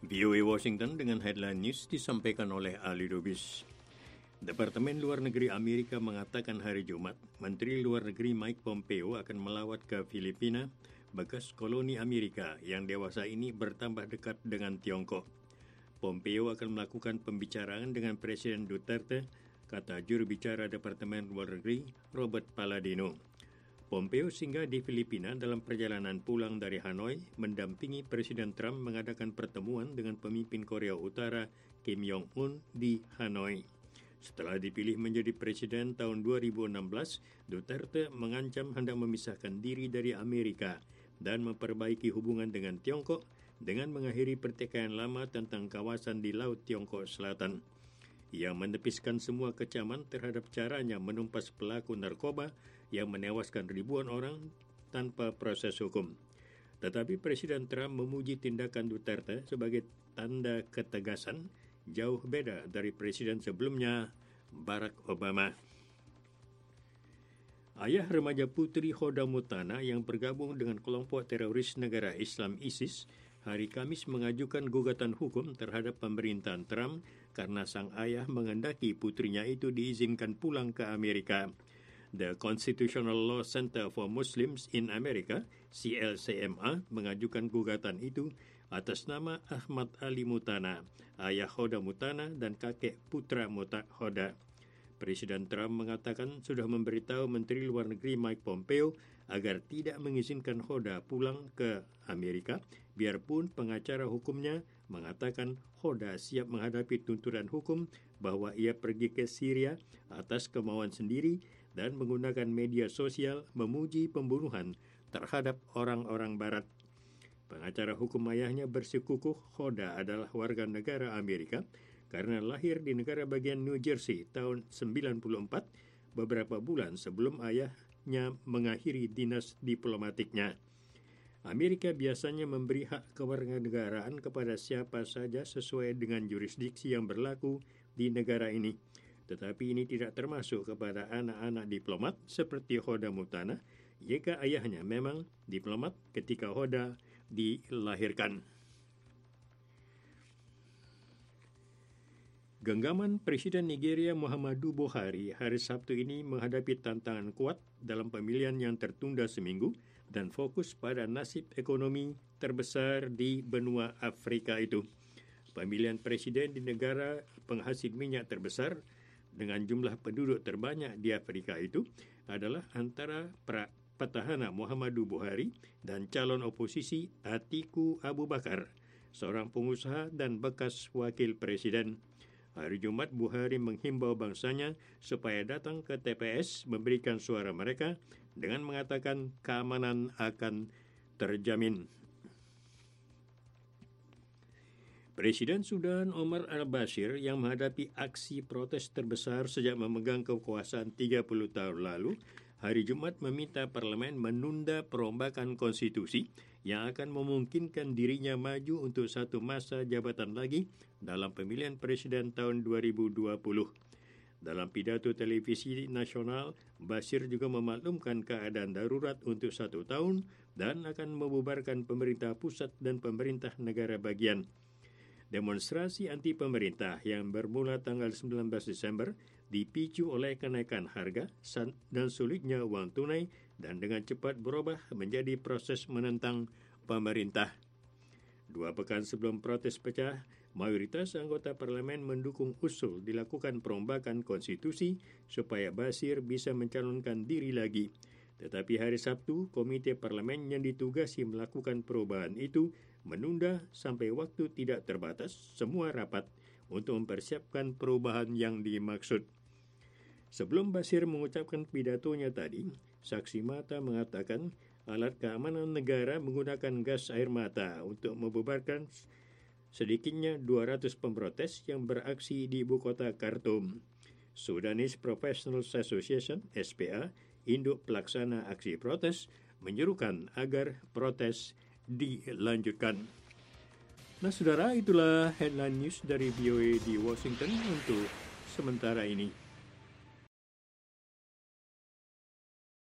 VOA Washington dengan headline news disampaikan oleh Ali Lubis. Departemen Luar Negeri Amerika mengatakan hari Jumat, Menteri Luar Negeri Mike Pompeo akan melawat ke Filipina, bekas koloni Amerika yang dewasa ini bertambah dekat dengan Tiongkok. Pompeo akan melakukan pembicaraan dengan Presiden Duterte, kata juru bicara Departemen Luar Negeri Robert Palladino. Pompeo singgah di Filipina dalam perjalanan pulang dari Hanoi mendampingi Presiden Trump mengadakan pertemuan dengan pemimpin Korea Utara Kim Jong-un di Hanoi. Setelah dipilih menjadi presiden tahun 2016, Duterte mengancam hendak memisahkan diri dari Amerika dan memperbaiki hubungan dengan Tiongkok dengan mengakhiri pertikaian lama tentang kawasan di Laut Tiongkok Selatan. Ia menepiskan semua kecaman terhadap caranya menumpas pelaku narkoba yang menewaskan ribuan orang tanpa proses hukum. Tetapi Presiden Trump memuji tindakan Duterte sebagai tanda ketegasan, jauh beda dari presiden sebelumnya, Barack Obama. Ayah remaja putri Hoda Mutana yang bergabung dengan kelompok teroris negara Islam ISIS hari Kamis mengajukan gugatan hukum terhadap pemerintahan Trump karena sang ayah menghendaki putrinya itu diizinkan pulang ke Amerika. The Constitutional Law Center for Muslims in America, CLCMA, mengajukan gugatan itu atas nama Ahmad Ali Mutana, ayah Hoda Mutana dan kakek putra Hoda. Presiden Trump mengatakan sudah memberitahu Menteri Luar Negeri Mike Pompeo agar tidak mengizinkan Hoda pulang ke Amerika, biarpun pengacara hukumnya mengatakan Hoda siap menghadapi tuntutan hukum bahwa ia pergi ke Syria atas kemauan sendiri dan menggunakan media sosial memuji pembunuhan terhadap orang-orang Barat. Pengacara hukum ayahnya bersikukuh Hoda adalah warga negara Amerika karena lahir di negara bagian New Jersey tahun 1994, beberapa bulan sebelum ayahnya mengakhiri dinas diplomatiknya. Amerika biasanya memberi hak kewarganegaraan kepada siapa saja sesuai dengan jurisdiksi yang berlaku di negara ini. Tetapi ini tidak termasuk kepada anak-anak diplomat seperti Hoda Mutana, jika ayahnya memang diplomat ketika Hoda dilahirkan. Genggaman Presiden Nigeria Muhammadu Buhari hari Sabtu ini menghadapi tantangan kuat dalam pemilihan yang tertunda seminggu dan fokus pada nasib ekonomi terbesar di benua Afrika itu. Pemilihan presiden di negara penghasil minyak terbesar dengan jumlah penduduk terbanyak di Afrika itu adalah antara petahana Muhammadu Buhari dan calon oposisi Atiku Abubakar, seorang pengusaha dan bekas wakil presiden. Hari Jumat, Buhari menghimbau bangsanya supaya datang ke TPS memberikan suara mereka dengan mengatakan keamanan akan terjamin. Presiden Sudan Omar al-Bashir yang menghadapi aksi protes terbesar sejak memegang kekuasaan 30 tahun lalu, hari Jumat meminta parlemen menunda perombakan konstitusi yang akan memungkinkan dirinya maju untuk satu masa jabatan lagi dalam pemilihan presiden tahun 2020. Dalam pidato televisi nasional, Bashir juga memaklumkan keadaan darurat untuk 1 tahun dan akan membubarkan pemerintah pusat dan pemerintah negara bagian. Demonstrasi anti-pemerintah yang bermula tanggal 19 Desember dipicu oleh kenaikan harga dan sulitnya uang tunai dan dengan cepat berubah menjadi proses menentang pemerintah. 2 pekan sebelum protes pecah, mayoritas anggota parlemen mendukung usul dilakukan perombakan konstitusi supaya Bashir bisa mencalonkan diri lagi. Tetapi hari Sabtu, komite parlemen yang ditugasi melakukan perubahan itu menunda sampai waktu tidak terbatas semua rapat untuk mempersiapkan perubahan yang dimaksud. Sebelum Bashir mengucapkan pidatonya tadi, saksi mata mengatakan alat keamanan negara menggunakan gas air mata untuk membubarkan sedikitnya 200 pemprotes yang beraksi di ibu kota Khartoum. Sudanese Professional Association, SPA, induk pelaksana aksi protes, menyerukan agar protes dilanjutkan. Nah, saudara, itulah headline news dari VOA di Washington untuk sementara ini.